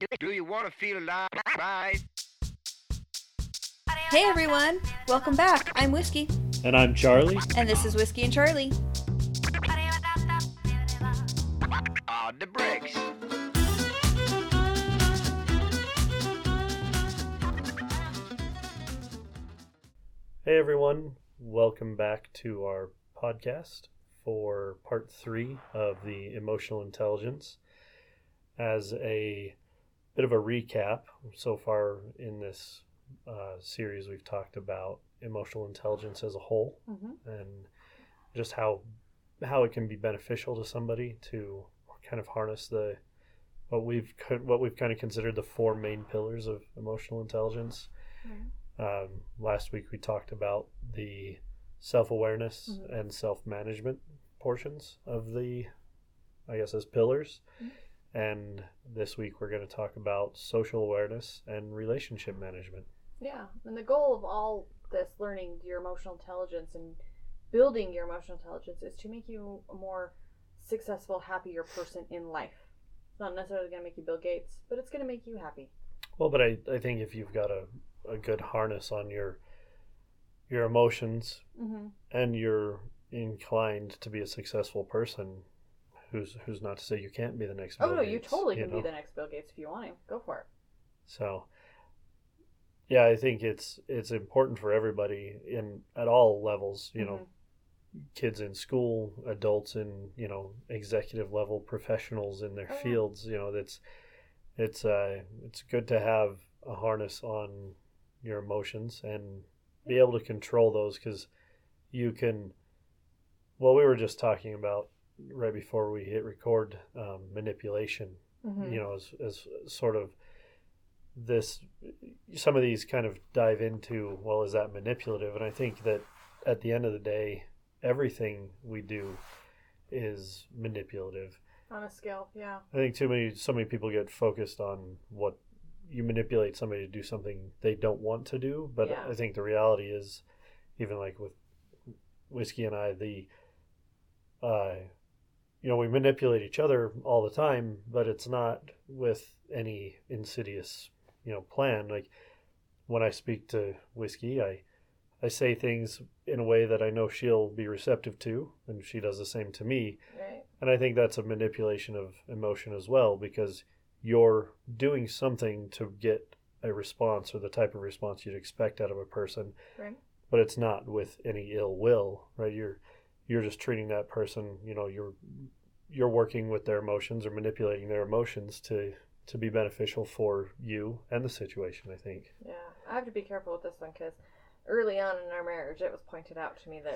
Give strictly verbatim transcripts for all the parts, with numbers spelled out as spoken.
Do you want to feel alive? Hey everyone, welcome back. I'm Whiskey. And I'm Charlie. And this is Whiskey and Charlie. On the bricks. Hey everyone, welcome back to our podcast for part three of the emotional intelligence. As a bit of a recap, so far in this uh, series we've talked about emotional intelligence as a whole, mm-hmm. and just how how it can be beneficial to somebody to kind of harness the what we've what we've kind of considered the four main pillars of emotional intelligence. Mm-hmm. Um, last week we talked about the self-awareness mm-hmm. and self-management portions of the, I guess, as pillars. Mm-hmm. And this week we're going to talk about social awareness and relationship management. Yeah, and the goal of all this learning your emotional intelligence and building your emotional intelligence is to make you a more successful, happier person in life. It's not necessarily going to make you Bill Gates, but it's going to make you happy. Well, but I, I think if you've got a, a good harness on your your emotions mm-hmm. and you're inclined to be a successful person, who's who's not to say you can't be the next Bill Oh, no, Gates, you totally can you know? be the next Bill Gates if you want to. Go for it. So, yeah, I think it's it's important for everybody in at all levels, you mm-hmm. know, kids in school, adults in, you know, executive level professionals in their oh, fields, yeah. you know, that's it's uh it's good to have a harness on your emotions and be able to control those, because you can, well, we were just talking about right before we hit record, um, manipulation, mm-hmm. you know, as, as sort of this, some of these kind of dive into, well, is that manipulative? And I think that at the end of the day, everything we do is manipulative. On a scale, yeah. I think too many, so many people get focused on what you manipulate somebody to do something they don't want to do. But yeah. I think the reality is, even like with Whiskey and I, the, uh, you know, we manipulate each other all the time, but it's not with any insidious, you know, plan. Like when I speak to Whiskey, I, I say things in a way that I know she'll be receptive to, and she does the same to me. Right. And I think that's a manipulation of emotion as well, because you're doing something to get a response or the type of response you'd expect out of a person. Right. But it's not with any ill will, right? You're you're just treating that person, you know, you're you're working with their emotions or manipulating their emotions to to be beneficial for you and the situation, I think. Yeah, I have to be careful with this one, because early on in our marriage, it was pointed out to me that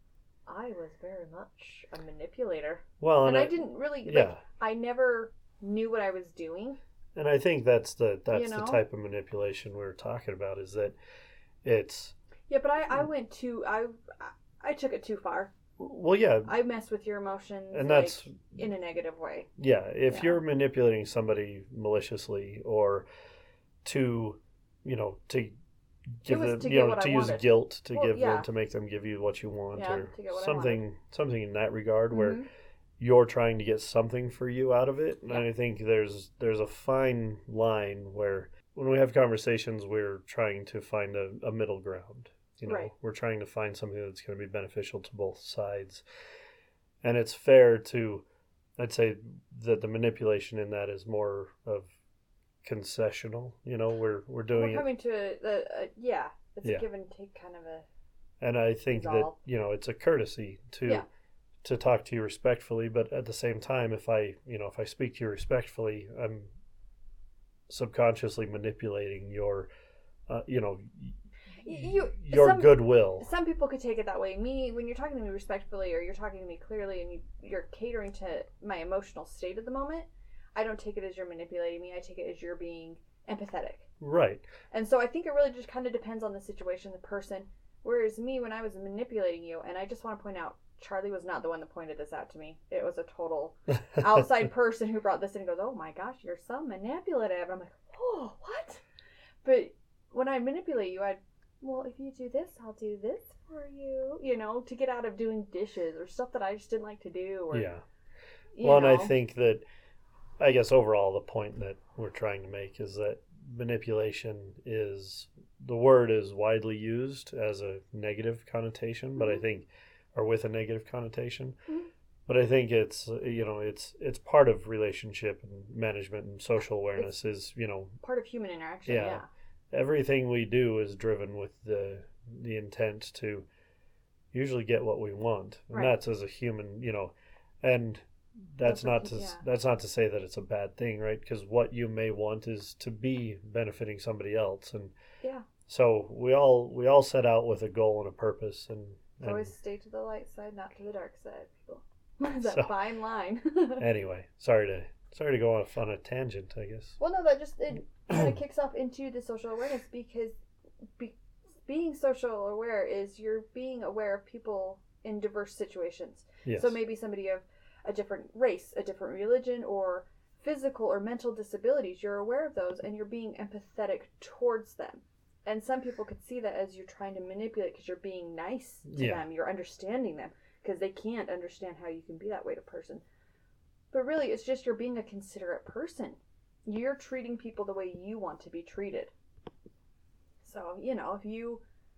I was very much a manipulator. Well, and, and I, I didn't really, like, yeah. I never knew what I was doing. And I think that's the that's you know? the type of manipulation we we're talking about, is that it's... Yeah, but I, I went too, I, I took it too far. Well, yeah. I mess with your emotions, and like, that's in a negative way. Yeah, if yeah. you're manipulating somebody maliciously or to, you know, to give them, to you know, to I use wanted. guilt to well, give yeah. them, to make them give you what you want, yeah, or to get what something, something in that regard, mm-hmm. where you're trying to get something for you out of it. And yeah. I think there's there's a fine line where when we have conversations, we're trying to find a, a middle ground. You know, right. we're trying to find something that's going to be beneficial to both sides. And it's fair to, I'd say that the manipulation in that is more of concessional. You know, we're we're doing we're coming it. to a, a, a yeah, it's yeah. a give and take kind of a. And I think resolve. that, you know, it's a courtesy to yeah. to talk to you respectfully, but at the same time, if I, you know, if I speak to you respectfully, I'm subconsciously manipulating your, uh, you know. You, your some, goodwill. Some people could take it that way. Me, when you're talking to me respectfully or you're talking to me clearly and you, you're catering to my emotional state at the moment, I don't take it as you're manipulating me. I take it as you're being empathetic. Right. And so I think it really just kind of depends on the situation, the person. Whereas me, when I was manipulating you, and I just want to point out, Charlie was not the one that pointed this out to me. It was a total outside person who brought this in and goes, oh my gosh, you're so manipulative. I'm like, oh, what? But when I manipulate you, I'd well, if you do this, I'll do this for you, you know, to get out of doing dishes or stuff that I just didn't like to do. Or, yeah. Well, know. and I think that, I guess overall the point that we're trying to make, is that manipulation is, the word is widely used as a negative connotation, but I think, or with a negative connotation. Mhm. But I think it's, you know, it's it's part of relationship and management and social awareness is, you know, Part of human interaction, Yeah. yeah. everything we do is driven with the the intent to usually get what we want. And Right. that's as a human, you know, and that's That's not what- to yeah. that's not to say that it's a bad thing, right? Because what you may want is to be benefiting somebody else, and Yeah. so we all we all set out with a goal and a purpose, and, and Always stay to the light side, not to the dark side, people. that So- fine line. anyway, sorry to sorry to go off on a tangent, I guess. Well, no, that just it kind of kicks off into the social awareness because be, being social aware is you're being aware of people in diverse situations. Yes. So maybe somebody of a different race, a different religion, or physical or mental disabilities. You're aware of those, and you're being empathetic towards them. And some people could see that as you're trying to manipulate because you're being nice to Yeah. them, you're understanding them because they can't understand how you can be that way to a person. But really, it's just you're being a considerate person. You're treating people the way you want to be treated. So, you know, if you,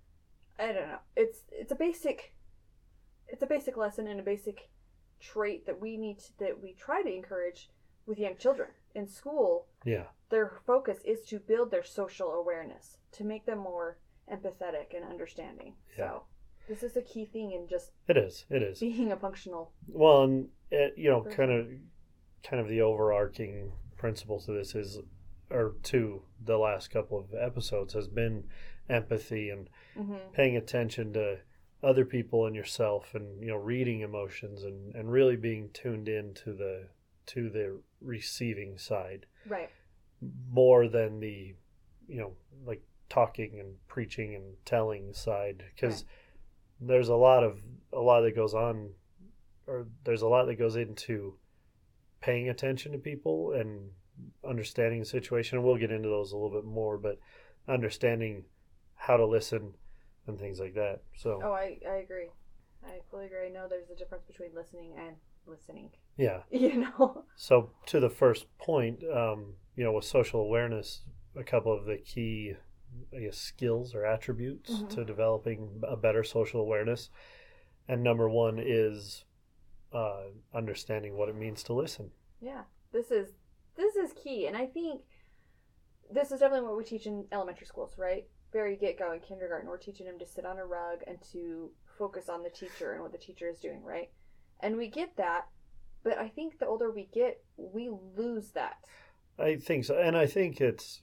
I don't know, it's it's a basic, it's a basic lesson and a basic trait that we need to, that we try to encourage with young children in school. Yeah. Their focus is to build their social awareness, to make them more empathetic and understanding. Yeah. So, this is a key thing in just It is. It is. being a functional. Well, and it, you know, Person. kind of, kind of the overarching principle to this is, or to the last couple of episodes, has been empathy and Mm-hmm. paying attention to other people and yourself, and you know, reading emotions and, and really being tuned in to the to the receiving side Right. more than the, you know, like talking and preaching and telling side, because there's a lot of a lot that goes on, or there's a lot that goes into paying attention to people and understanding the situation, and we'll get into those a little bit more, but understanding how to listen and things like that. So Oh, I, I agree. I fully agree. I know there's a difference between listening and listening. yeah. You know? So to the first point, um, you know, with social awareness, a couple of the key, I guess, skills or attributes Mhm. to developing a better social awareness, and number one is uh, understanding what it means to listen. Yeah. This is this is key, and I think this is definitely what we teach in elementary schools, right? Very get-go in kindergarten, we're teaching them to sit on a rug and to focus on the teacher and what the teacher is doing, right? And we get that, but I think the older we get, we lose that. I think so, and I think it's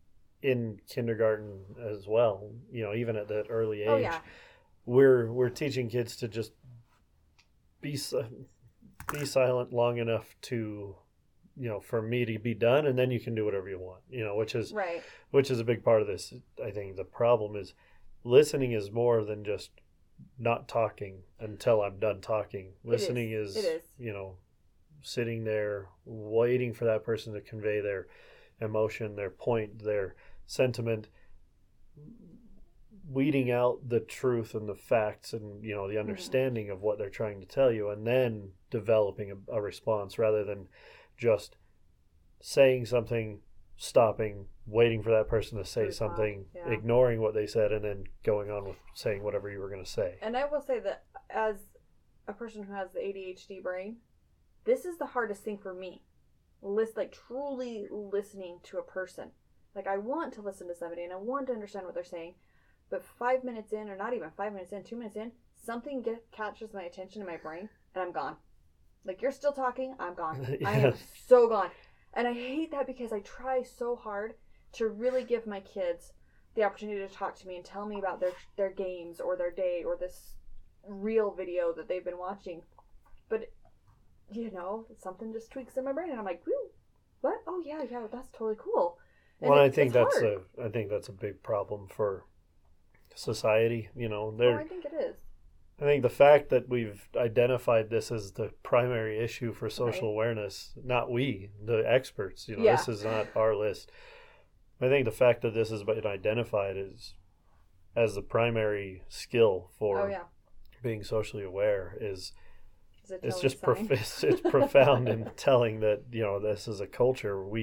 in kindergarten as well. You know, even at that early age, Oh, yeah. we're we're teaching kids to just be si- be silent long enough to, you know, for me to be done, and then you can do whatever you want. You know, which is Right. which is a big part of this. I think the problem is listening is more than just not talking until I'm done talking. Listening is, It is. you know, sitting there waiting for that person to convey their emotion, their point, their sentiment, weeding out the truth and the facts and, you know, the understanding of what they're trying to tell you, and then developing a, a response rather than just saying something, stopping, waiting for that person to say Respond, something, yeah. ignoring what they said, and then going on with saying whatever you were going to say. And I will say that as a person who has the A D H D brain, this is the hardest thing for me. List like truly listening to a person. Like I want to listen to somebody and I want to understand what they're saying, but five minutes in, or not even five minutes in, two minutes in, something get catches my attention in my brain, and I'm gone. Like you're still talking, I'm gone. I am so gone. And I hate that because I try so hard to really give my kids the opportunity to talk to me and tell me about their their games or their day or this real video that they've been watching. But, you know, something just tweaks in my brain and I'm like, whoo, what? Oh, yeah, yeah, that's totally cool. And Well, it- I think it's that's hard. a I think that's a big problem for society. You know, Oh, there. I think it is. I think the fact that we've identified this as the primary issue for social Right. awareness, not we, the experts, you know, Yeah. this is not our list. I think the fact that this has been identified as as the primary skill for Oh, yeah. being socially aware is Is it it's telling just sign? prof- it's, it's profound in telling that, you know, this is a culture we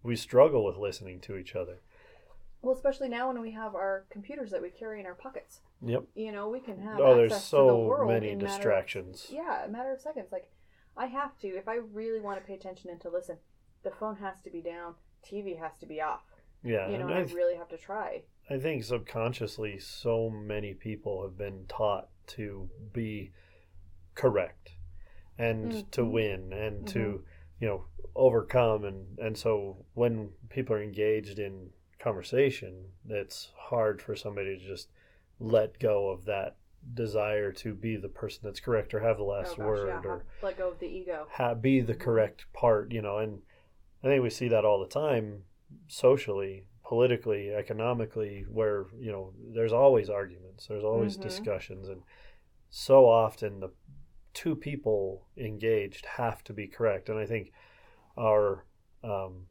we struggle with listening to each other. Well, especially now when we have our computers that we carry in our pockets. Yep. You know, we can have Oh, there's access to the so world many in matter of- distractions. yeah, a matter of seconds. Like, I have to, if I really want to pay attention and to listen, the phone has to be down, T V has to be off. Yeah, You know, and and I I, th- really have to try. I think subconsciously so many people have been taught to be correct and Mhm. to win and Mhm. to, you know, overcome. And, and so when people are engaged in conversation, it's hard for somebody to just let go of that desire to be the person that's correct or have the last oh gosh, word yeah, or have- let go of the ego. ha- be the correct part, you know. And I think we see that all the time socially, politically, economically, where, you know, there's always arguments, there's always Mhm. discussions, and so often the two people engaged have to be correct. And I think our um,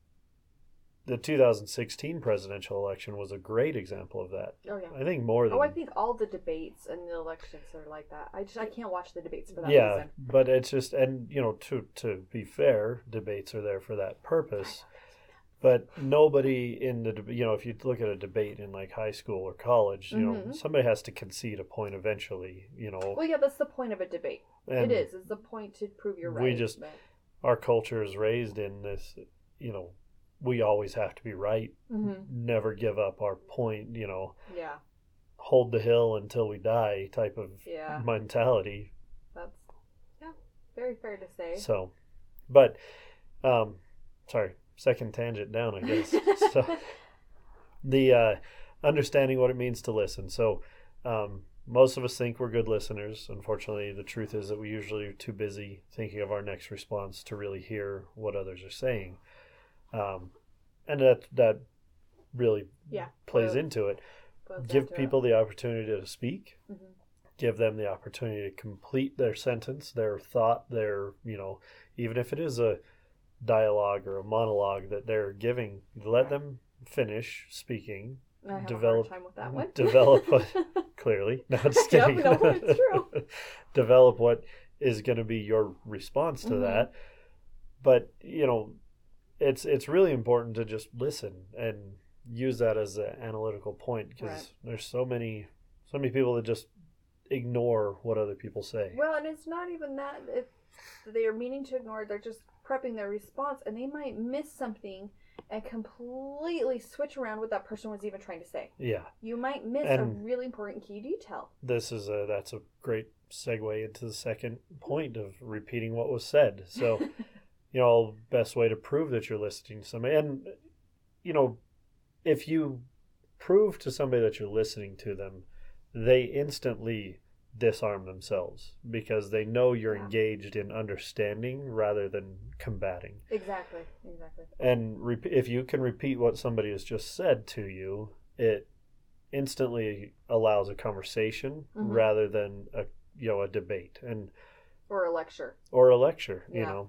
the two thousand sixteen presidential election was a great example of that. Oh, yeah. I think more than Oh, I think all the debates and the elections are like that. I just I can't watch the debates for that yeah, reason. but it's just, and you know, to to be fair, debates are there for that purpose. But nobody in the deb- you know, if you look at a debate in like high school or college, you know, Mhm. somebody has to concede a point eventually. You know, Well, yeah, that's the point of a debate. and it is. It's the point to prove you're right. we just but- our culture is raised in this. You know, we always have to be right. Mhm. Never give up our point. You know, Yeah, hold the hill until we die type of Yeah. mentality. that's yeah, very fair to say. So, but, um, sorry, second tangent down, I guess. So, the uh, understanding what it means to listen. So, um, most of us think we're good listeners. Unfortunately, the truth is that we usually are too busy thinking of our next response to really hear what others are saying. Um, and that that really Yeah, plays boils- into it. boils down Give to people the opportunity to speak. it. Mhm. Give them the opportunity to complete their sentence, their thought, their, you know, even if it is a dialogue or a monologue that they're giving, let them finish speaking. I have develop- a hard time with that one. develop what- Clearly, no, just No, kidding. no, it's true. Develop what is going to be your response to Mhm. that. But you know, it's it's really important to just listen and use that as an analytical point, because Right. there's so many so many people that just ignore what other people say. Well, and it's not even that if they are meaning to ignore, they're just prepping their response, and they might miss something and completely switch around what that person was even trying to say. Yeah, You might miss And- a really important key detail. this is a that's a great segue into the second point of repeating what was said. So, you know, best way to prove that you're listening to somebody, and you know, if you prove to somebody that you're listening to them, they instantly disarm themselves because they know you're Yeah. engaged in understanding rather than combating. Exactly, exactly. And re- if you can repeat what somebody has just said to you, it instantly allows a conversation Mhm. rather than a you know a debate and Or a lecture. or a lecture. You Yeah. know,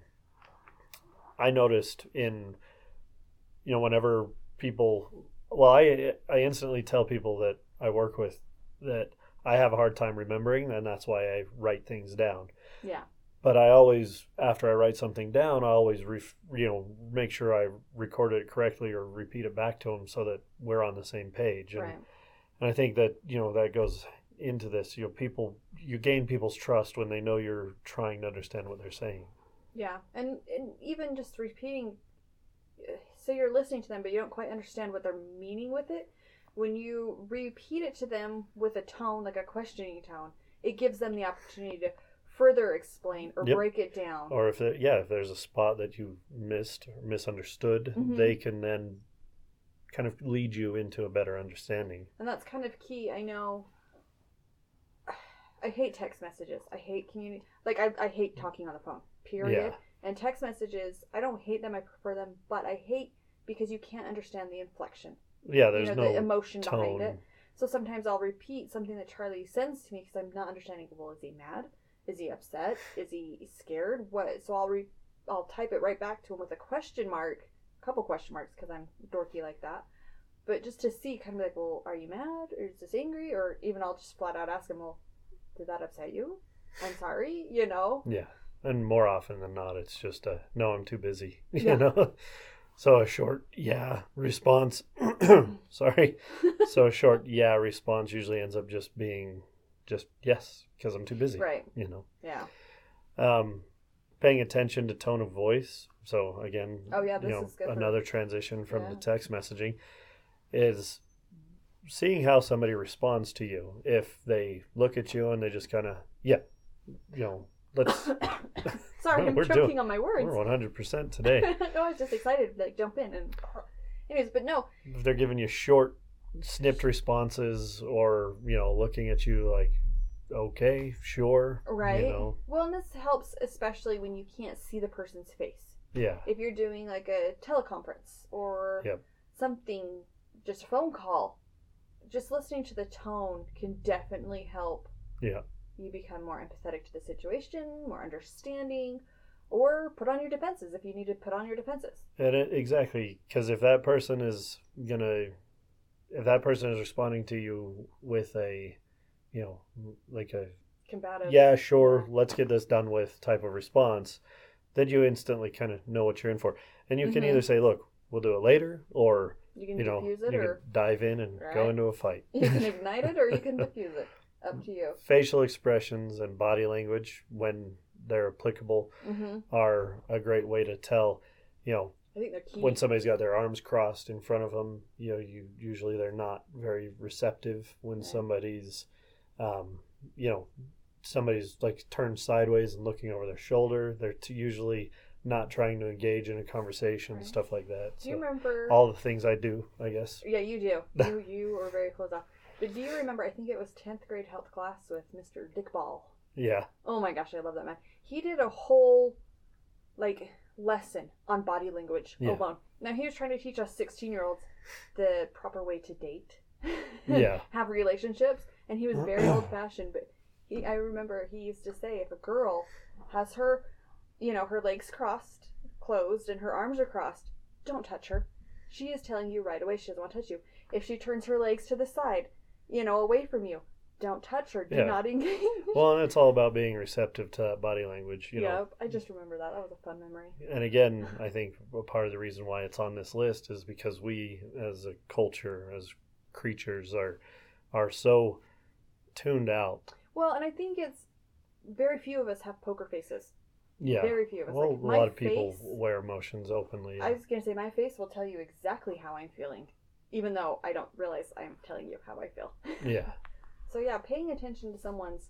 I noticed in you know whenever people, well, I I instantly tell people that I work with that I have a hard time remembering, and that's why I write things down. Yeah. But I always, after I write something down, I always, ref, you know, make sure I recorded it correctly or repeat it back to them so that we're on the same page. And, Right. and I think that, you know, that goes into this. You know, people, you gain people's trust when they know you're trying to understand what they're saying. Yeah, and, and even just repeating, so you're listening to them, but you don't quite understand what they're meaning with it. When you repeat it to them with a tone, like a questioning tone, it gives them the opportunity to further explain or Yep. break it down. Or if, it, yeah, if there's a spot that you missed or misunderstood, Mhm. they can then kind of lead you into a better understanding. And that's kind of key. I know. I hate text messages. I hate community. Like, I, I hate talking on the phone, period. Yeah. And text messages, I don't hate them. I prefer them. But I hate because you can't understand the inflection. Yeah, there's you know, no the emotion behind tone. it. So sometimes I'll repeat something that Charlie sends to me because I'm not understanding. Well, is he mad? Is he upset? Is he scared? What? So I'll re, I'll type it right back to him with a question mark, a couple question marks because I'm dorky like that. But just to see, kind of like, well, are you mad? Or is this angry? Or even I'll just flat out ask him, well, did that upset you? I'm sorry. You know. Yeah. And more often than not, it's just a, no, I'm too busy. Yeah. You know? So a short yeah response, sorry. So a short yeah response usually ends up just being just yes, because I'm too busy. Right. You know. Yeah. Um, paying attention to tone of voice. So again, Oh, yeah, this you know, is good for- another transition from Yeah. the text messaging is seeing how somebody responds to you. If they look at you and they just kind of, yeah, you know, let's. Sorry, Well, I'm we're choking doing- on my words. We're one hundred percent today. No, I was just excited to like jump in and. Anyways, but no, If they're giving you short, snipped responses, or you know, looking at you like, okay, sure, right? You know, Well, and this helps especially when you can't see the person's face. yeah, If you're doing like a teleconference or Yep. something, just a phone call, just listening to the tone can definitely help yeah, you become more empathetic to the situation, more understanding, or put on your defenses if you need to put on your defenses. and it, exactly, because if that person is gonna, if that person is responding to you with a, you know, like a Combative. yeah, sure, let's get this done with type of response, then you instantly kind of know what you're in for. And you can Mhm. either say, look, we'll do it later, or, You can you know, diffuse you it, can or dive in and go Right. into a fight. you can ignite it, or you can diffuse it. Up to you. Facial expressions and body language, when they're applicable, hmm are a great way to tell, you know, I think they're key. when somebody's got their arms crossed in front of them, you know, you usually they're not very receptive. When Right. somebody's, um, you know, somebody's like turned sideways and looking over their shoulder, they're t- usually not trying to engage in a conversation, Right. stuff like that. Do you So remember? all the things I do, I guess. Yeah, you do. You you were very close off. But do you remember? I think it was tenth grade health class with Mister Dick Ball. Yeah, Oh my gosh, I love that man. He did a whole like lesson on body language Yeah. alone. Now he was trying to teach us sixteen year olds the proper way to date, Yeah. have relationships, and he was very old fashioned. But he, I remember he used to say, if a girl has her, you know, her legs crossed, closed, and her arms are crossed, don't touch her. She is telling you right away she doesn't want to touch you. If she turns her legs to the side, you know, away from you, don't touch her. Do Yeah. not engage. well, and it's all about being receptive to that body language, you know. Yep, I just remember that. That was a fun memory. And again, I think a part of the reason why it's on this list is because we, as a culture, as creatures, are are so tuned out. Well, and I think it's very few of us have poker faces. Yeah. Very few of us. Well, Like, a my lot of people face- wear emotions openly. I was gonna say my face will tell you exactly how I'm feeling, even though I don't realize I'm telling you how I feel. Yeah. So yeah, paying attention to someone's,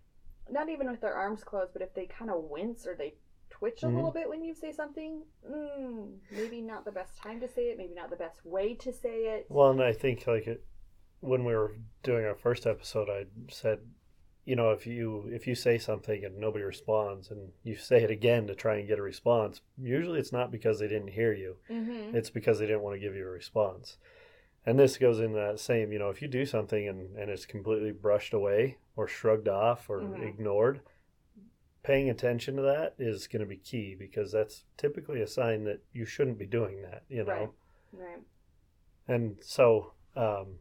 not even with their arms closed, but if they kind of wince or they twitch a Mhm. little bit when you say something, mm, maybe not the best time to say it, maybe not the best way to say it. Well, and I think like it, when we were doing our first episode, I said, you know, if you if you say something and nobody responds, and you say it again to try and get a response, usually it's not because they didn't hear you. Mm-hmm. It's because they didn't want to give you a response. And this goes in that same, you know, if you do something and, and it's completely brushed away or shrugged off or Mhm. ignored, paying attention to that is going to be key, because that's typically a sign that you shouldn't be doing that, you know. Right. Right. And so, um,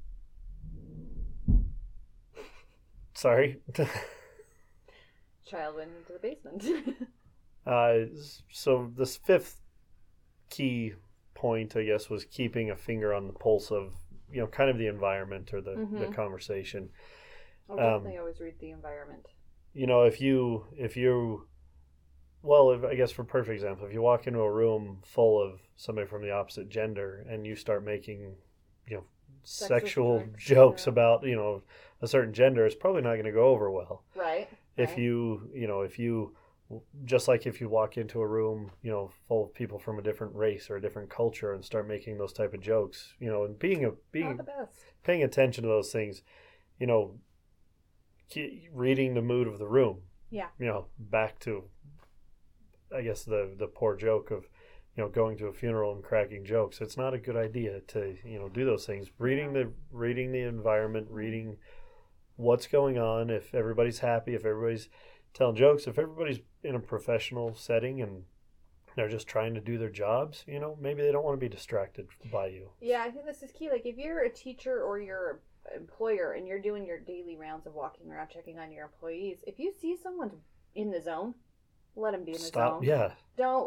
sorry. Child went into the basement. uh, so this fifth key point, I guess, was keeping a finger on the pulse of, you know, kind of the environment or the, the Mhm. conversation. I'll Um, definitely always read the environment. You know, if you, if you, well, if, I guess for perfect example, if you walk into a room full of somebody from the opposite gender and you start making, you know, Sexist sexual jokes, jokes yeah. about, you know, a certain gender, it's probably not going to go over well. Right. If right. you, you know, if you, just like if you walk into a room, you know, full of people from a different race or a different culture and start making those type of jokes, you know, and being a, Not being, the best. paying attention to those things, you know, ke- reading the mood of the room. Yeah. You know, back to, I guess, the the poor joke of, you know, going to a funeral and cracking jokes. It's not a good idea to, you know, do those things. Reading the reading the environment, reading what's going on, if everybody's happy, if everybody's telling jokes, if everybody's in a professional setting and they're just trying to do their jobs, you know, maybe they don't want to be distracted by you. Yeah, I think this is key. Like, if you're a teacher or you're an employer and you're doing your daily rounds of walking around checking on your employees, if you see someone's in the zone, let them be in the Stop. zone. Yeah. Don't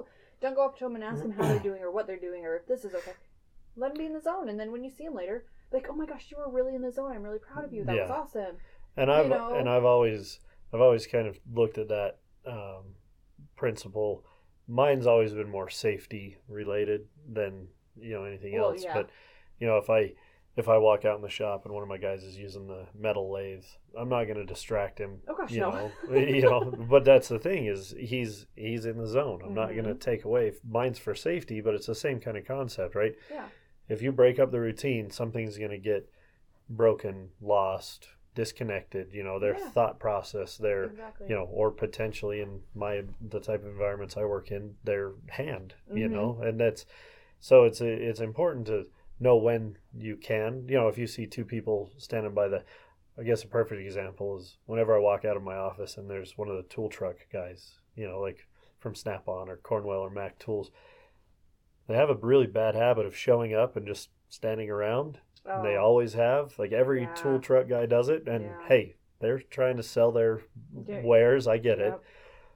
Don't go up to them and ask them how they're doing or what they're doing or if this is okay. Let them be in the zone, and then when you see them later, like, oh my gosh, you were really in the zone. I'm really proud of you. That yeah. was awesome. And I've you know? and I've always I've always kind of looked at that um, principle. Mine's always been more safety related than you know anything Well, else. yeah. But you know, if I if I walk out in the shop and one of my guys is using the metal lathe, I'm not going to distract him. Oh gosh, you no. know, you know. But that's the thing is he's he's in the zone. I'm not going to Mhm. take away. Mine's for safety, but it's the same kind of concept, right? Yeah. If you break up the routine, something's going to get broken, lost, disconnected. You know, their Yeah. thought process, their Exactly. you know, or potentially in my the type of environments I work in, their hand. You Mhm. know, and that's so it's it's important to know when you can. You know, if you see two people standing by the, I guess a perfect example is whenever I walk out of my office and there's one of the tool truck guys. You know, like from Snap-on or Cornwell or Mac Tools. They have a really bad habit of showing up and just standing around. Oh, They always have. Like every Yeah. tool truck guy does it. And Yeah. hey, they're trying to sell their Yeah. wares. I get it. Yep.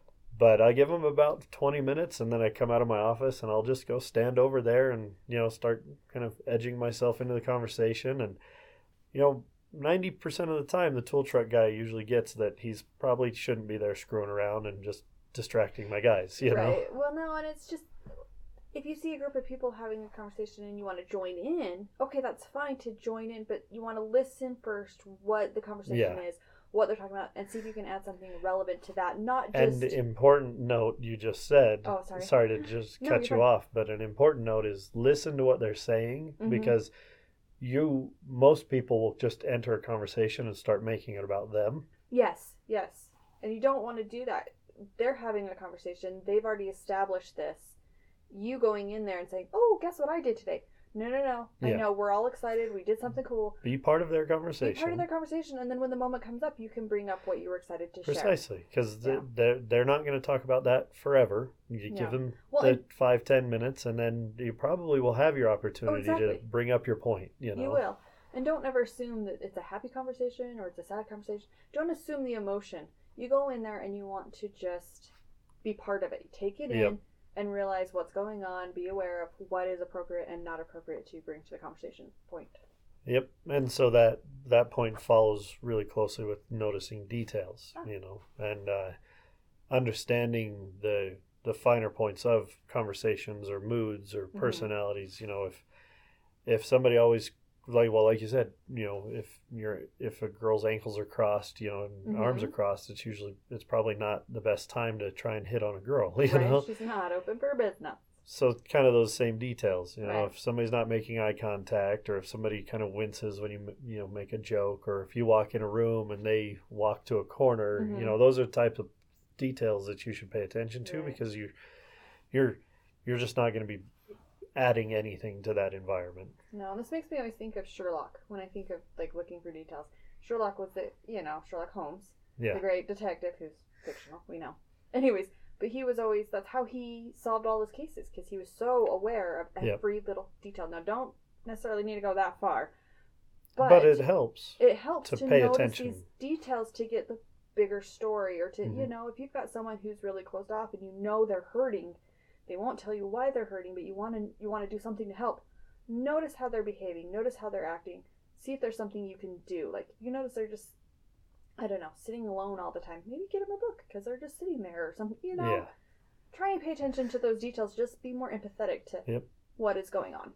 But I give them about twenty minutes and then I come out of my office and I'll just go stand over there and, you know, start kind of edging myself into the conversation. And, you know, ninety percent of the time, the tool truck guy usually gets that he's probably shouldn't be there screwing around and just distracting my guys, you know? Right. Well, no, and it's just, if you see a group of people having a conversation and you want to join in, okay, that's fine to join in, but you want to listen first what the conversation Yeah. is, what they're talking about, and see if you can add something relevant to that. Not And just important note you just said, Oh, sorry. sorry to just No, cut you're you fine. off, but an important note is listen to what they're saying Mhm. because you, most people will just enter a conversation and start making it about them. yes, yes, and you don't want to do that. They're having a conversation. They've already established this. You going in there and saying, "Oh, guess what I did today?" No, no, no. I Yeah. know we're all excited. We did something cool. Be part of their Be conversation. part of their conversation, and then when the moment comes up, you can bring up what you were excited to share. Precisely, because Yeah. they're, they're not going to talk about that forever. You No. give them Well, the and- five, ten minutes, and then you probably will have your opportunity to exactly. bring up your point, you know? You will. And don't ever assume that it's a happy conversation or it's a sad conversation. Don't assume the emotion. You go in there and you want to just be part of it. Take it Yep. in and realize what's going on. Be aware of what is appropriate and not appropriate to bring to the conversation point. Yep, and so that that point follows really closely with noticing details, Ah. you know, and uh, understanding the the finer points of conversations or moods or Mhm. personalities. You know, if if somebody always like well, like you said, you know, if you're if a girl's ankles are crossed, you know, and Mhm. arms are crossed, it's usually it's probably not the best time to try and hit on a girl, you Right? know. She's not open for business. So kind of those same details, you know, Right. if somebody's not making eye contact, or if somebody kind of winces when you you know make a joke, or if you walk in a room and they walk to a corner, Mhm. you know, those are types of details that you should pay attention to Right. because you you're you're just not going to be adding anything to that environment. No, this makes me always think of Sherlock when I think of like looking for details. Sherlock was the, you know, Sherlock Holmes, Yeah, the great detective who's fictional, we know. Anyways, but he was always, that's how he solved all his cases because he was so aware of Yep. every little detail. Now, don't necessarily need to go that far, but, but, it helps. it helps to to, pay notice attention. these details to get the bigger story, or to, you Mhm. know, if you've got someone who's really closed off and you know they're hurting, they won't tell you why they're hurting, but you want to you want to do something to help. Notice how they're behaving. Notice how they're acting. See if there's something you can do. Like, if you notice they're just, I don't know, sitting alone all the time, maybe get them a book because they're just sitting there or something, you know. Yeah. Try and pay attention to those details. Just be more empathetic to Yep. what is going on.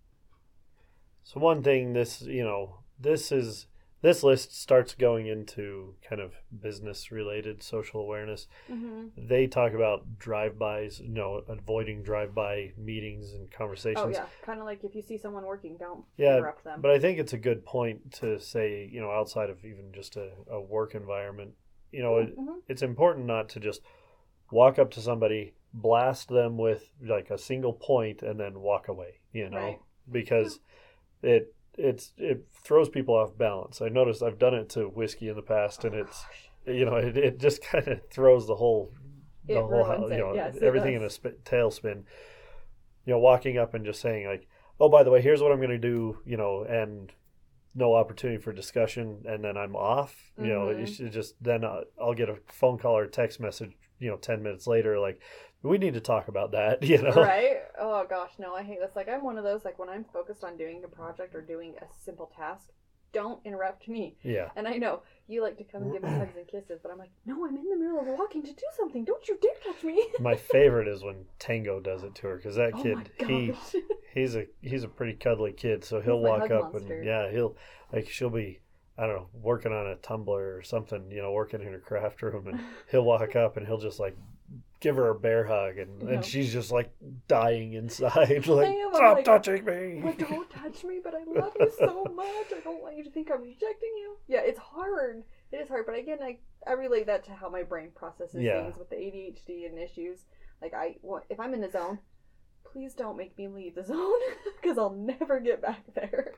So one thing this, you know, this is this list starts going into kind of business related social awareness. Mm-hmm. They talk about drive-bys, you know, avoiding drive-by meetings and conversations. Oh, yeah. Kind of like if you see someone working, don't Yeah, interrupt them. But I think it's a good point to say, you know, outside of even just a, a work environment, you know, it, Mhm. it's important not to just walk up to somebody, blast them with like a single point, and then walk away, you know, Right. because it it's it throws people off balance. I noticed I've done it to whiskey in the past, and Oh, it's gosh. you know it, it just kind of throws the whole the It whole ruins you it, know yes, it everything in a does. sp- tailspin. You know, walking up and just saying like, oh, by the way, here's what I'm going to do, you know, and no opportunity for discussion, and then I'm off. You know, Mhm. you should just then uh, I'll get a phone call or a text message, you know, ten minutes later, like, we need to talk about that, you know? Right? Oh gosh, no, I hate this. Like, I'm one of those, like, when I'm focused on doing a project or doing a simple task, don't interrupt me. Yeah. And I know you like to come and give me hugs and kisses, but I'm like, no, I'm in the middle of walking to do something. Don't you dare touch me. My favorite is when Tango does it to her, because that Oh kid, my he gosh. he's a he's a pretty cuddly kid, so he'll He's my walk hug up monster. and yeah, he'll like she'll be I don't know working on a tumbler or something, you know, working in her craft room, and he'll walk up and he'll just like give her a bear hug, and, No. and she's just like dying inside, like am, I'm stop like- touching me. Like, don't touch me, but I love you so much. I don't want you to think I'm rejecting you. Yeah, it's hard. It is hard, but again, I, I relate that to how my brain processes Yeah. things with the A D H D and issues. Like, I, if I'm in the zone, please don't make me leave the zone, because I'll never get back there.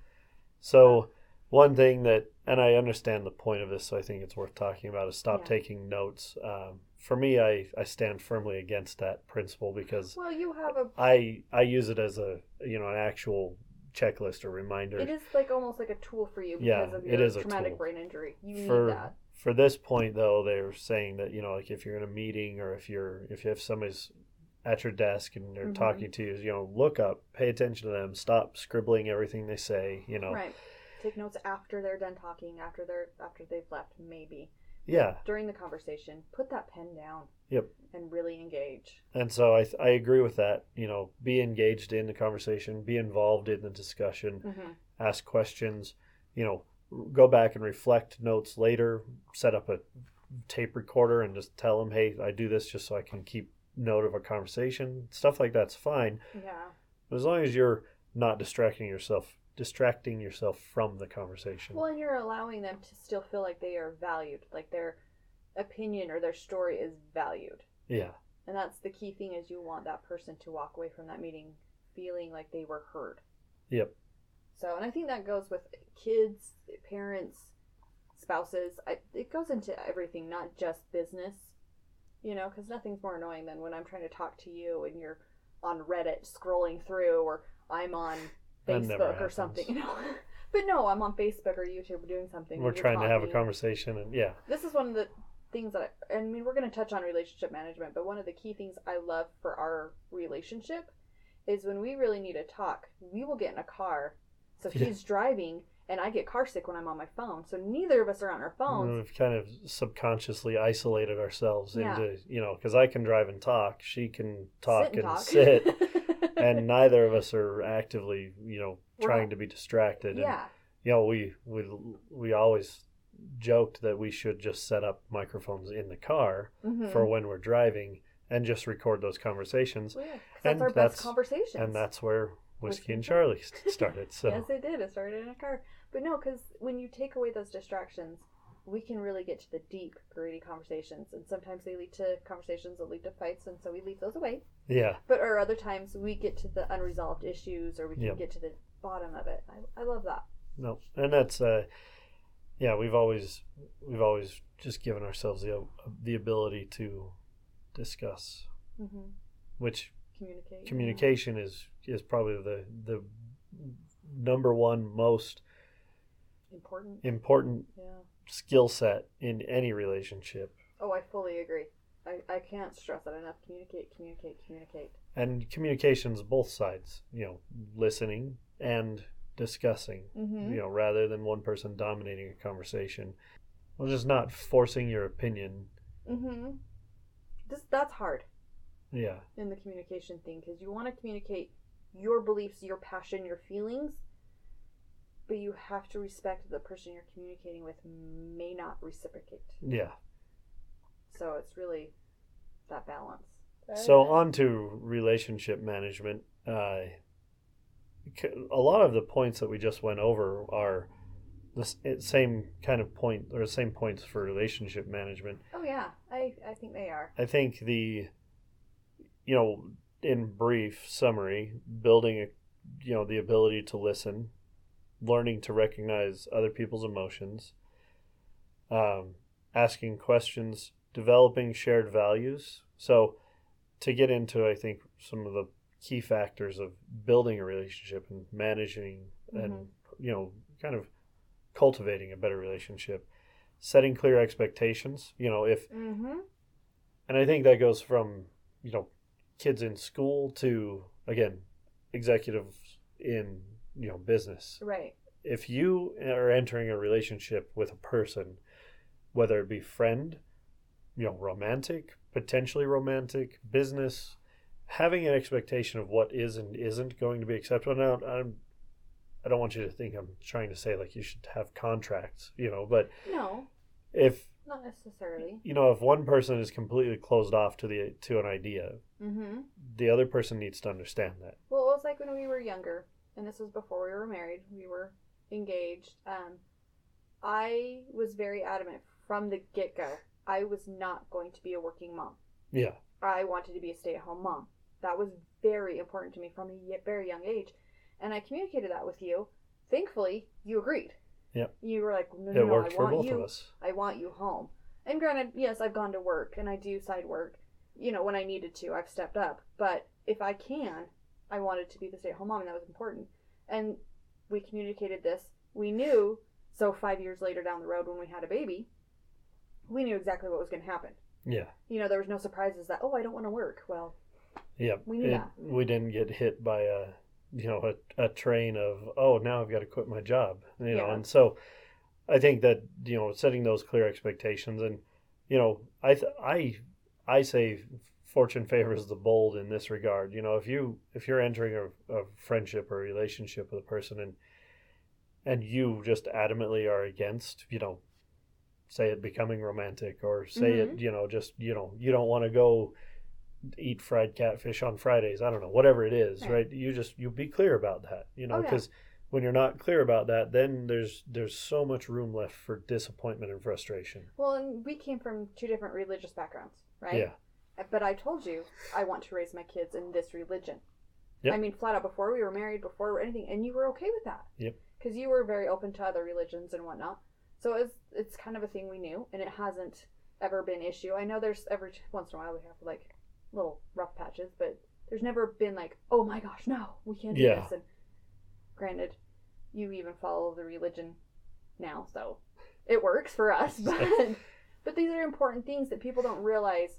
So one thing that, and I understand the point of this, so I think it's worth talking about, is stop Yeah. taking notes. Um, for me, I, I stand firmly against that principle because Well, you have a, I I use it as a you know an actual checklist or reminder. it is like almost like a tool for you because Yeah, of it your is a traumatic tool. brain injury. You for need that. for this point though, they're saying that you know like if you're in a meeting or if you're if you have somebody's at your desk and they're Mhm. talking to you, you know, look up, pay attention to them, stop scribbling everything they say. You know, Right. Take notes after they're done talking, after they're after they've left, maybe. yeah. During the conversation, put that pen down. Yep. And really engage. And so I I agree with that. You know, be engaged in the conversation, be involved in the discussion, Mm-hmm. ask questions. You know, go back and reflect notes later. Set up a tape recorder and just tell them, hey, I do this just so I can keep note of a conversation. Stuff like that's fine, Yeah. but as long as you're not distracting yourself, distracting yourself from the conversation. Well, and you're allowing them to still feel like they are valued, like their opinion or their story is valued. Yeah, And that's the key thing is you want that person to walk away from that meeting feeling like they were heard. Yep. So, and I think that goes with kids, parents, spouses. I, it goes into everything, not just business. You know, because nothing's more annoying than when I'm trying to talk to you and you're on Reddit scrolling through, or I'm on That never Facebook or happens. something. You know, but no, I'm on Facebook or YouTube doing something. We're and you're trying to have a talking. conversation, and yeah, This is one of the things that I, I mean, we're going to touch on relationship management, but one of the key things I love for our relationship is when we really need to talk, we will get in a car. So Yeah. he's driving, and I get car sick when I'm on my phone. So neither of us are on our phones. we've kind of subconsciously isolated ourselves Yeah. into, you know, because I can drive and talk, she can talk sit and, and talk. sit, and neither of us are actively, you know, We're trying not- to be distracted. And, yeah. you know, we we we always joked that we should just set up microphones in the car Mhm. for when we're driving and just record those conversations. Well, yeah, 'cause that's and our best that's- conversations. And that's where Whiskey Whiskey and and Charlie st- started. So Yes, it did. It started in a car. But no, because when you take away those distractions, we can really get to the deep, gritty conversations. And sometimes they lead to conversations that lead to fights, and so we leave those away. yeah, But or other times we get to the unresolved issues, or we can Yep. get to the bottom of it. I, I love that. no, and that's uh, yeah, we've always we've always just given ourselves the the ability to discuss, Mm-hmm. which Communicate. communication is is probably the the number one most Important. important Yeah. skill set in any relationship. Oh, I fully agree. I, I can't stress that enough. Communicate, communicate, communicate. And communication's both sides, you know, listening and discussing, Mm-hmm. you know, rather than one person dominating a conversation. Well, just not forcing your opinion. Mm-hmm. This that's hard Yeah, in the communication thing because you want to communicate your beliefs, your passion, your feelings, but you have to respect that the person you're communicating with may not reciprocate. yeah. So it's really that balance. So on to relationship management. Uh, c- a lot of the points that we just went over are the s- it- same kind of point, or the same points for relationship management. Oh yeah, I I think they are. I think the, you know, in brief summary, building a, you know, the ability to listen, learning to recognize other people's emotions, um, asking questions, developing shared values. So to get into, I think, some of the key factors of building a relationship and managing and, you know, kind of cultivating a better relationship, setting clear expectations, you know, if, Mm-hmm. and I think that goes from you know, kids in school to, again, executives in, you know, business. Right. If you are entering a relationship with a person, whether it be friend, you know, romantic, potentially romantic, business, having an expectation of what is and isn't going to be acceptable. Now, I'm, I don't want you to think I'm trying to say like you should have contracts, you know, but No, if, not necessarily. you know, if one person is completely closed off to the to an idea, Mm-hmm. the other person needs to understand that. Well, it was like when we were younger, and this was before we were married. We were engaged. Um, I was very adamant from the get-go. I was not going to be a working mom. Yeah. I wanted to be a stay-at-home mom. That was very important to me from a y- very young age. And I communicated that with you. Thankfully, you agreed. Yep. You were like, no, It no, no, worked I for want both you. of us. I want you home. And granted, yes, I've gone to work and I do side work. You know, when I needed to, I've stepped up. But if I can, I wanted to be the stay-at-home mom, and that was important. And we communicated this. We knew, so five years later down the road when we had a baby, we knew exactly what was going to happen. Yeah. You know, there was no surprises that, oh, I don't want to work. Well, Yeah. We knew It- that. We didn't get hit by a, you know, a, a train of, oh, now I've got to quit my job, you know, Yeah. and so I think that, you know, setting those clear expectations and, you know, I, th- I, I say fortune favors the bold in this regard. You know, if you, if you're entering a, a friendship or a relationship with a person and, and you just adamantly are against, you know, say it becoming romantic or say Mhm. it, you know, just, you know, you don't want to go eat fried catfish on Fridays. I don't know, whatever it is, Right. right? You just, you be clear about that, you know, Oh, yeah. because when you're not clear about that, then there's, there's so much room left for disappointment and frustration. well, and we came from two different religious backgrounds, right? Yeah. But I told you I want to raise my kids in this religion. Yep. I mean, flat out before we were married, before anything, and you were okay with that. Yep. Because you were very open to other religions and whatnot. So it's it's kind of a thing we knew, and it hasn't ever been an issue. I know there's every once in a while we have like little rough patches, but there's never been like, oh my gosh, no, we can't do Yeah. this. And granted, you even follow the religion now, so it works for us. But but these are important things that people don't realize.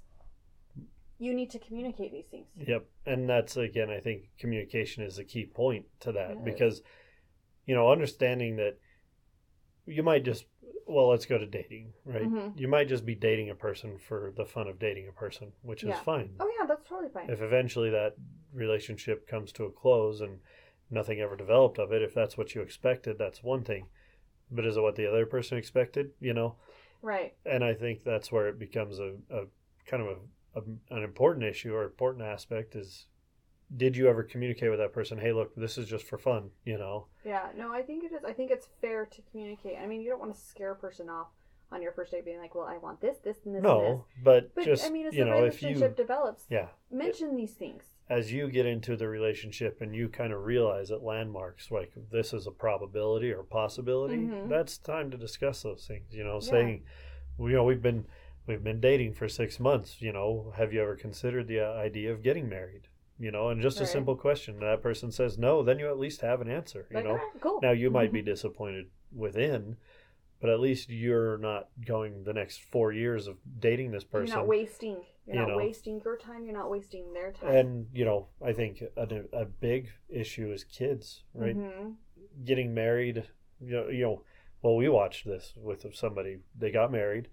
You need to communicate these things. Yep. And that's, again, I think communication is a key point to that It is. because, you know, understanding that you might just, well, let's go to dating, right? Mhm. You might just be dating a person for the fun of dating a person, which is Yeah. fine. Oh yeah, that's totally fine. If eventually that relationship comes to a close and nothing ever developed of it, if that's what you expected, that's one thing. But is it what the other person expected? You know? Right. And I think that's where it becomes a, a kind of a, a an important issue or important aspect is, did you ever communicate with that person, hey, look, this is just for fun, you know? Yeah, no, I think it is. I think it's fair to communicate. I mean, you don't want to scare a person off on your first date being like, well, I want this, this, and this, and this. No, but, But, just, I mean, as you the know, if relationship you, develops, yeah, mention these things. as you get into the relationship and you kind of realize at landmarks, like this is a probability or possibility, Mhm. that's time to discuss those things, you know, Yeah. saying, you know, we've been, we've been dating for six months, you know, have you ever considered the uh, idea of getting married? You know, and just a Right. simple question. That person says no, then you at least have an answer, you Like, know? all right, cool. Now you might Mhm. be disappointed within, but at least you're not going the next four years of dating this person. You're not wasting. You're you not know. wasting your time. You're not wasting their time. And you know, I think a, a big issue is kids, right? Mm-hmm. Getting married. You know, you know. Well, we watched this with somebody. They got married.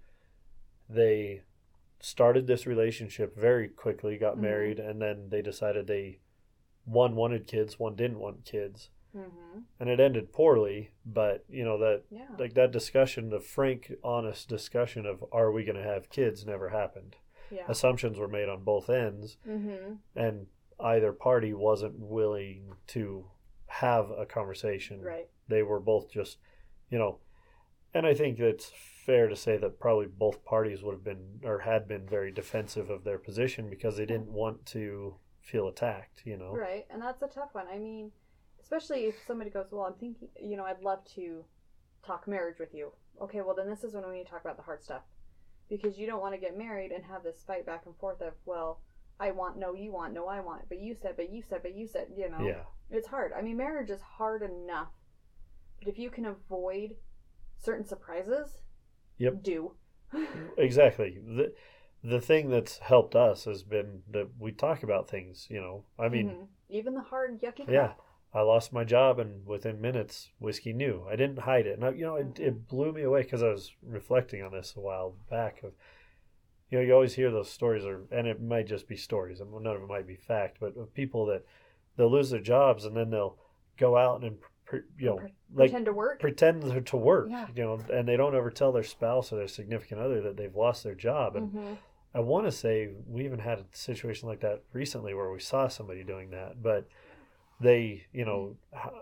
They started this relationship very quickly. Got Mhm. married, and then they decided they one wanted kids, one didn't want kids, Mm-hmm. and it ended poorly. But you know that. Yeah. Like that discussion, the frank, honest discussion of are we going to have kids never happened. Yeah. Assumptions were made on both ends, Mm-hmm. and either party wasn't willing to have a conversation. Right. They were both just, you know, and I think it's fair to say that probably both parties would have been or had been very defensive of their position because they didn't want to feel attacked, you know. Right, and that's a tough one. I mean, especially if somebody goes, well, I'm thinking, you know, I'd love to talk marriage with you. Okay, well, then this is when we need to talk about the hard stuff. Because you don't want to get married and have this fight back and forth of, well, I want, no, you want, no, I want, but you said, but you said, but you said, you know. Yeah. It's hard. I mean, marriage is hard enough. But if you can avoid certain surprises, Yep. do. Exactly. The, the thing that's helped us has been that we talk about things, you know. I mean, Mhm. Even the hard, yucky crap. yeah, I lost my job, and within minutes, Whiskey knew. I didn't hide it. And, I, you know, it, it blew me away because I was reflecting on this a while back. Of, you know, you always hear those stories, or and it might just be stories. I mean, none of it might be fact, but of people that they'll lose their jobs and then they'll go out and, pre, you know, Pre- like pretend to work. pretend they're to work, Yeah. you know, and they don't ever tell their spouse or their significant other that they've lost their job. And Mhm. I want to say we even had a situation like that recently where we saw somebody doing that, but they, you know,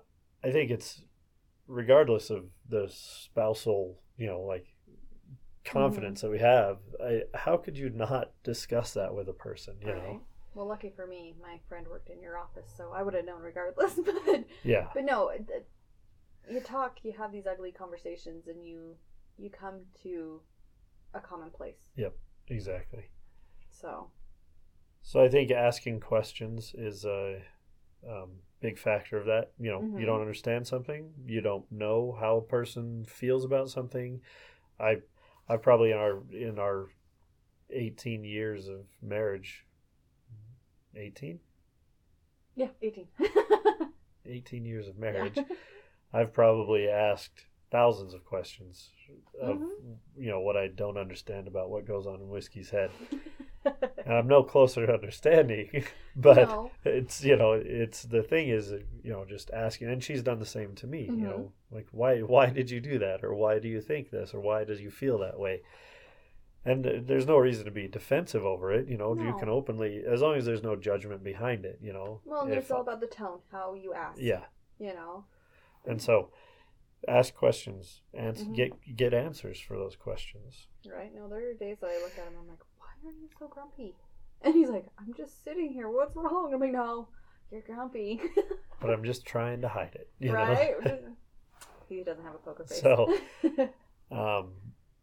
I think it's regardless of the spousal, you know, like confidence that we have, I, how could you not discuss that with a person, you Right. know? Well, lucky for me, my friend worked in your office, so I would have known regardless. But Yeah. but no, it- it- you talk, you have these ugly conversations, and you you come to a common place. Exactly. So So I think asking questions is a um, big factor of that. You know, Mhm. you don't understand something, you don't know how a person feels about something. I, I probably in our in our eighteen years of marriage, eighteen, yeah, eighteen. eighteen years of marriage, Yeah. I've probably asked thousands of questions of Mhm. you know what I don't understand about what goes on in Whiskey's head. And I'm no closer to understanding, but No. it's, you know, it's the thing is, you know, just asking, and she's done the same to me, Mhm. you know, like, why, why did you do that? Or why do you think this? Or why does you feel that way? And uh, there's no reason to be defensive over it, you know, you No. can openly, as long as there's no judgment behind it, you know. Well, and if- it's all about the tone, how you ask. yeah. You know. And so ask questions and Mhm. get, get answers for those questions. Right? No, there are days that I look at him, I'm like, why are you so grumpy? And he's like, I'm just sitting here. What's wrong? I'm like, no, you're grumpy. But I'm just trying to hide it, you right? know. He doesn't have a poker face. So, um,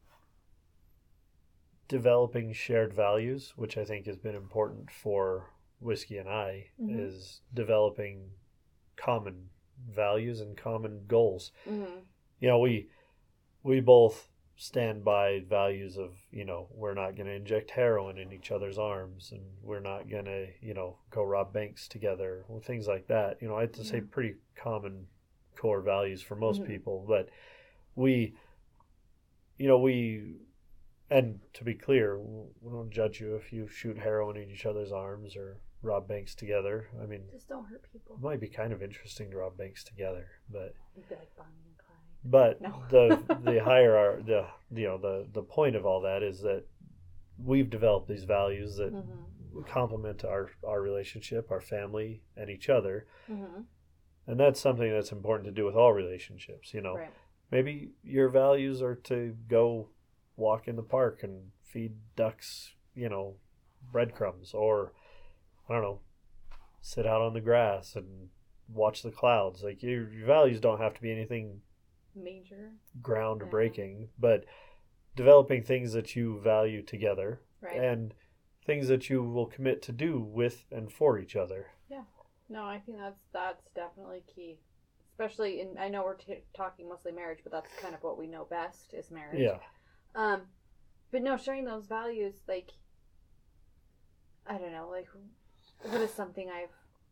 developing shared values, which I think has been important for Whiskey and I, Mhm. is developing common values and common goals. Mhm. You know, we we both stand by values of, you know, we're not going to inject heroin in each other's arms, and we're not going to, you know, go rob banks together, or things like that. You know, I have to say pretty common core values for most Mhm. people, but we, you know, we, and to be clear, we don't judge you if you shoot heroin in each other's arms or rob banks together. I mean, Just don't hurt people. it might be kind of interesting to rob banks together, but You'd be like Bonnie and Clyde. but No. the the higher our, the you know the the point of all that is that we've developed these values that Mhm. complement our our relationship, our family, and each other, Mhm. and that's something that's important to do with all relationships. You know, Right. maybe your values are to go walk in the park and feed ducks, you know, breadcrumbs, or I don't know, sit out on the grass and watch the clouds. Like your, your values don't have to be anything Major. ground Yeah. breaking, but developing things that you value together Right. and things that you will commit to do with and for each other. No, I think that's that's definitely key. Especially in, I know we're t- talking mostly marriage, but that's kind of what we know best is marriage. Yeah. Um, but no, sharing those values, like, I don't know, like, what is something I've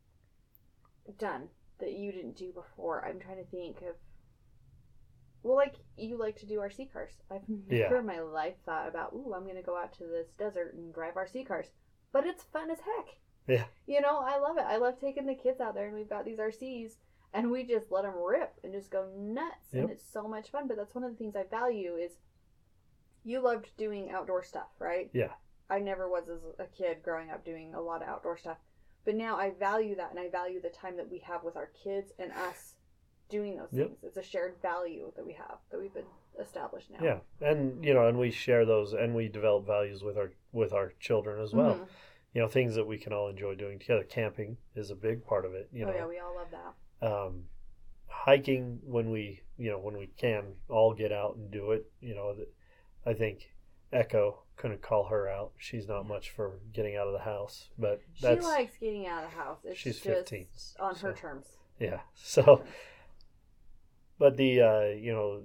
done that you didn't do before? I'm trying to think of. Well, like, you like to do R C cars. I've never Yeah. in my life thought about, ooh, I'm going to go out to this desert and drive R C cars. But it's fun as heck. Yeah. You know, I love it. I love taking the kids out there, and we've got these R Cs, and we just let them rip and just go nuts. Yep. And it's so much fun. But that's one of the things I value is you loved doing outdoor stuff, right? Yeah. I never was as a kid growing up doing a lot of outdoor stuff. But now I value that, and I value the time that we have with our kids and us doing those Yep. things. It's a shared value that we have, that we've been established now. Yeah. And you know, and we share those and we develop values with our with our children as well. Mhm. You know, things that we can all enjoy doing together. Camping is a big part of it, you oh, know. yeah, we all love that. um, hiking when we you know when we can all get out and do it. You know, that I think Echo couldn't call her out. She's not much for getting out of the house, but that's She likes getting out of the house. It's she's just fifteen, on her so. terms. yeah. So, but the uh, you know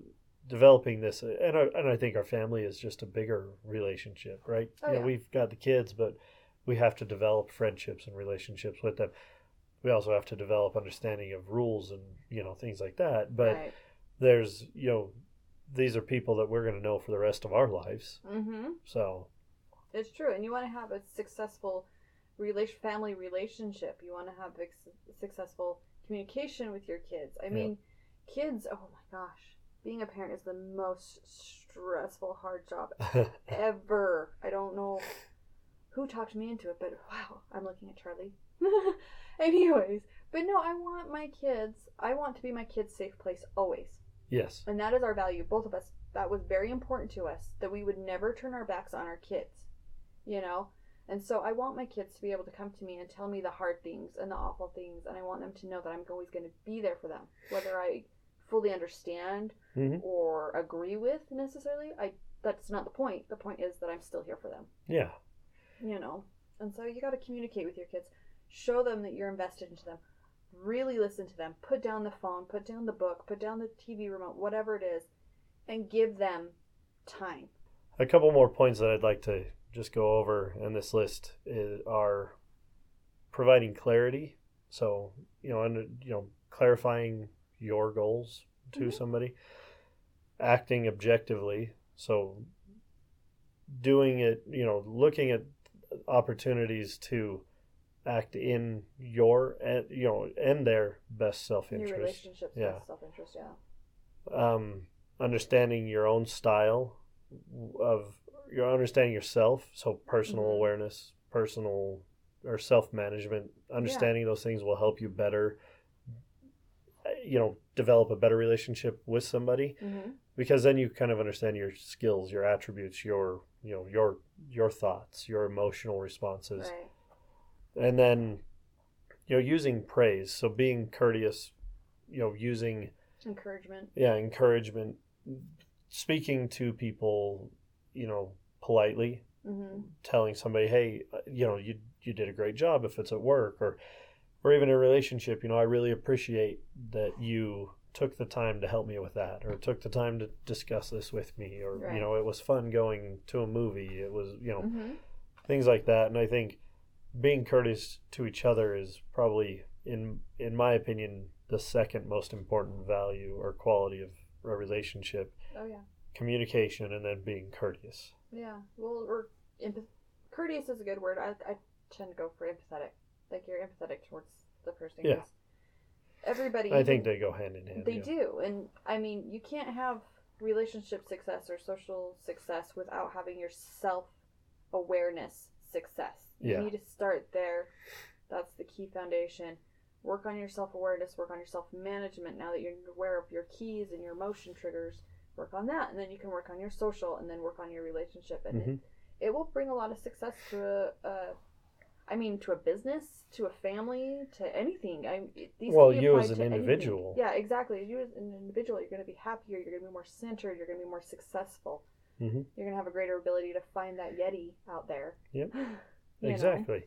developing this, and I, and I think our family is just a bigger relationship, right? Oh, you know, yeah. we've got the kids, but we have to develop friendships and relationships with them. We also have to develop understanding of rules and, you know, things like that. But Right. there's, you know, these are people that we're going to know for the rest of our lives. Mm-hmm. So, It's true, and you want to have a successful relation, family relationship. You want to have ex- successful communication with your kids. I Yeah. mean, kids. Oh my gosh, being a parent is the most stressful, hard job ever. I don't know who talked me into it, but wow, I'm looking at Charlie. Anyways, but no, I want my kids. I want to be my kids' safe place always. yes. And that is our value, both of us. That was very important to us, that we would never turn our backs on our kids, you know? And so I want my kids to be able to come to me and tell me the hard things and the awful things, and I want them to know that I'm always going to be there for them. Whether I fully understand hmm or agree with necessarily, I that's not the point. The point is that I'm still here for them, Yeah. you know? And so you got to communicate with your kids. Show them that you're invested into them. Really listen to them. Put down the phone, put down the book, put down the T V remote, whatever it is, and give them time. A couple more points that I'd like to just go over in this list is, are providing clarity. So, you know, under, you know, clarifying your goals to Mhm. somebody, acting objectively. So, doing it, you know, looking at opportunities to act in your and you know and their best Your self-interest. relationships Yeah. with self-interest, yeah. Um, understanding your own style of your understanding yourself, so personal Mhm. awareness, personal or self-management, understanding those things will help you better, you know, develop a better relationship with somebody, Mm-hmm. because then you kind of understand your skills, your attributes, your you know your your thoughts, your emotional responses. Right. And then, you know, using praise, so being courteous, you know, using Encouragement. yeah encouragement, speaking to people, you know, politely, Mm-hmm. telling somebody, hey, uh, you know, you you did a great job, if it's at work or or even a relationship. You know, I really appreciate that you took the time to help me with that, or took the time to discuss this with me, or Right. you know, it was fun going to a movie. It was, you know, Mm-hmm. things like that. And I think being courteous to each other is probably, in in my opinion, the second most important value or quality of a relationship. Oh, yeah. Communication, and then being courteous. Yeah. Well, or empath- courteous is a good word. I, I tend to go for empathetic. Like you're empathetic towards the person. Yeah. 'cause Everybody. I think even- they go hand in hand. They yeah. do. And I mean, you can't have relationship success or social success without having your self awareness success. You Yeah. need to start there. That's the key foundation. Work on your self awareness, work on your self management. Now that you're aware of your keys and your emotion triggers, work on that. And then you can work on your social and then work on your relationship. And Mhm. it, it will bring a lot of success to a, a I mean, to a business, to a family, to anything. I these Well, can be you applied as an to anything. individual. Yeah, exactly. You as an individual, you're going to be happier. You're going to be more centered. You're going to be more successful. Mhm. You're going to have a greater ability to find that Yeti out there. Yep. You know? Exactly.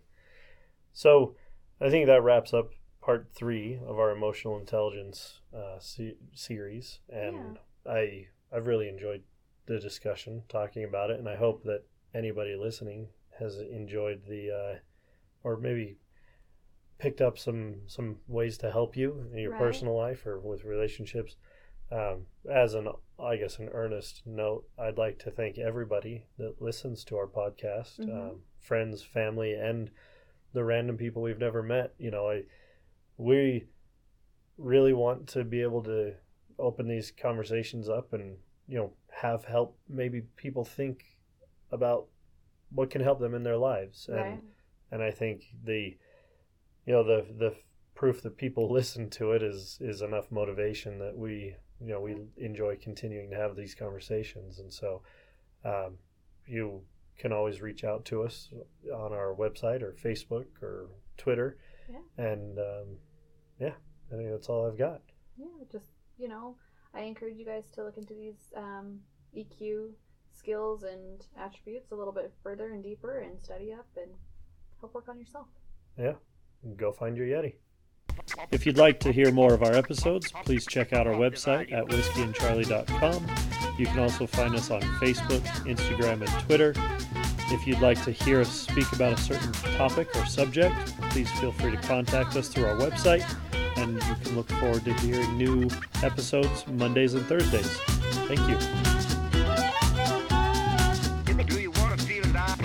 So, I think that wraps up part three of our emotional intelligence uh, se- series, and I I've really enjoyed the discussion, talking about it, and I hope that anybody listening has enjoyed the, uh, or maybe picked up some some ways to help you in your Right. personal life or with relationships. Um, as an, I guess, an earnest note, I'd like to thank everybody that listens to our podcast, Mhm. um, friends, family, and the random people we've never met. You know, I we really want to be able to open these conversations up and, you know, have help maybe people think about what can help them in their lives. And Right. and I think the you know the the proof that people listen to it is is enough motivation that we you know we enjoy continuing to have these conversations. And so um, you can always reach out to us on our website or Facebook or Twitter. Yeah. And um, yeah, I think that's all I've got. Yeah, just, you know, I encourage you guys to look into these um, E Q skills and attributes a little bit further and deeper and study up and help work on yourself. Yeah, go find your Yeti. If you'd like to hear more of our episodes, please check out our website at whiskey and charlie dot com. You can also find us on Facebook, Instagram, and Twitter. If you'd like to hear us speak about a certain topic or subject, please feel free to contact us through our website, and you can look forward to hearing new episodes Mondays and Thursdays. Thank you. Do you want to feel alive?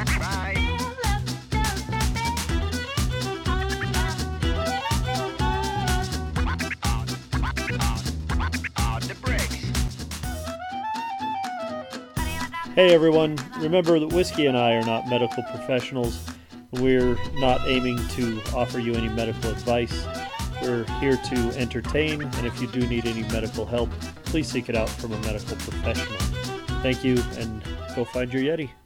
On the bricks. Hey everyone, remember that Whiskey and I are not medical professionals. We're not aiming to offer you any medical advice. We're here to entertain, and if you do need any medical help, please seek it out from a medical professional. Thank you, and go find your Yeti.